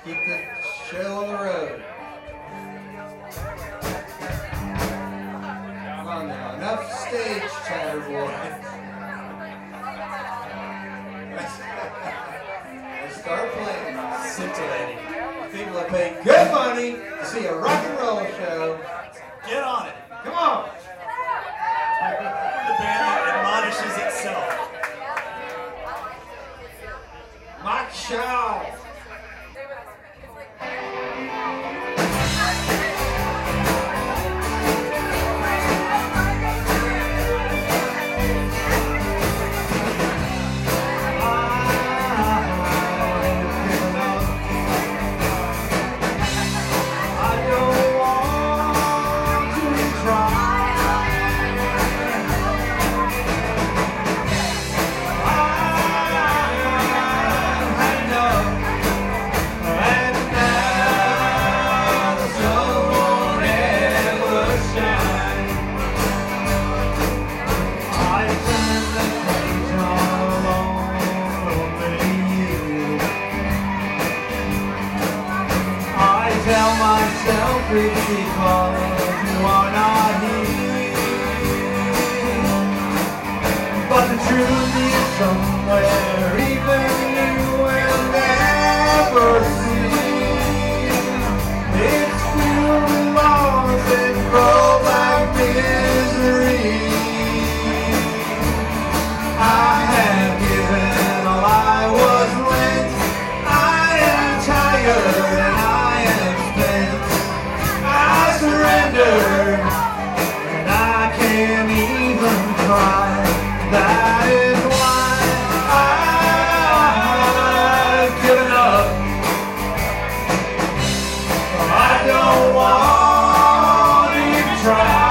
Keep the show on the road. Come on now, enough stage chatter, boys. Let's start playing. Scintillating. People are paying good money to see a rock and roll show. Get on it. Come on. The band that admonishes itself. Mike Shaw. Tell myself it's because you are not here, but the truth is somewhere even you will never see. It's filled with loss and throwback misery. I have given all I was lent. I am tired and I surrender, and I can't even cry. That is why I've given up. I don't want to even try.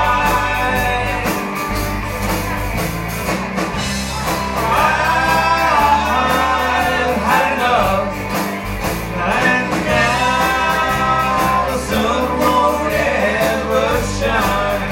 I've had enough, and now the sun won't ever shine.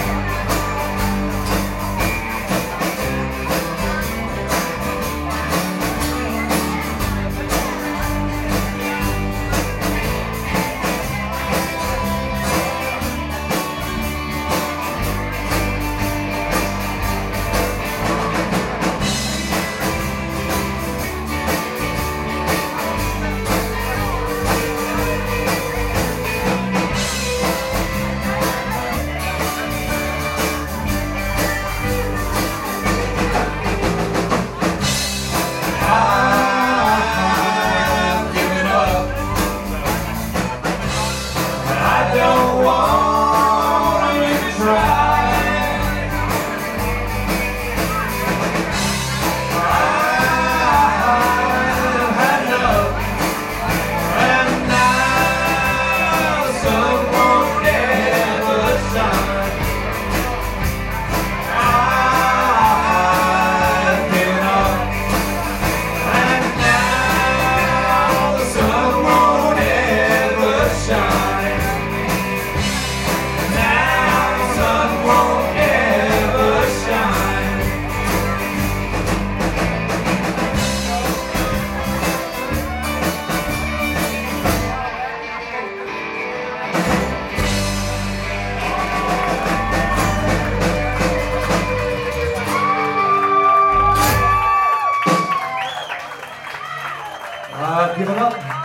I don't want to try. I've had enough, and now the sun won't ever shine. I've given up, and now the sun won't ever shine. I've given up.